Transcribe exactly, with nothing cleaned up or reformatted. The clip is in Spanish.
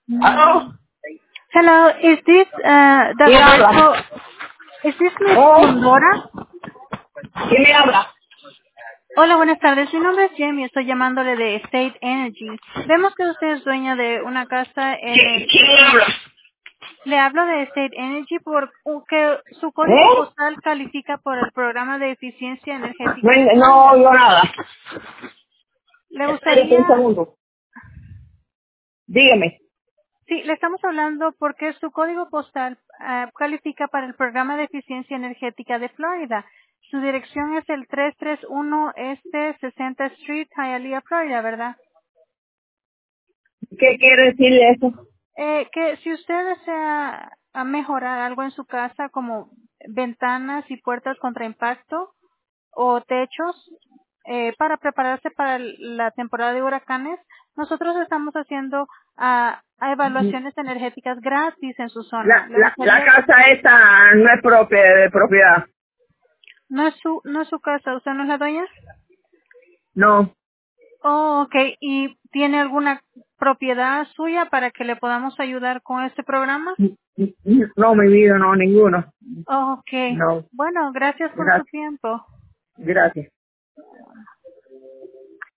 ¿Aló? Hello, is this uh, ¿Quién Dagoberto? habla? Is this Miss Oh, Fundora? ¿quién me habla? Hola, buenas tardes. Mi nombre es Jamie. Estoy llamándole de State Energy. Vemos que usted es dueña de una casa en ¿Qui- el. ¿Quién me habla? Le hablo de State Energy porque su código ¿Eh? postal califica por el programa de eficiencia No, energética de no Florida. oigo nada. ¿Le Espérate un gustaría? segundo. Dígame. Sí, le estamos hablando porque su código postal ah, califica para el programa de eficiencia energética de Florida. Su dirección es el trescientos treinta y uno Este sesenta Street, Hialeah, Florida, ¿verdad? ¿Qué quiere decirle eso? Eh, que si usted desea ah, mejorar algo en su casa, como ventanas y puertas contra impacto o techos, eh, para prepararse para el- la temporada de huracanes, nosotros estamos haciendo ah, evaluaciones energéticas gratis en su zona. La, ¿Le la, la gustaría? casa esta no es propia de propiedad. No es su, no es su casa, ¿usted no es la dueña? No. Oh, okay. ¿Y tiene alguna propiedad suya para que le podamos ayudar con este programa? No, mi vida, no, ninguno. Oh, okay. No. Bueno, gracias por su Gracias. tiempo. Gracias.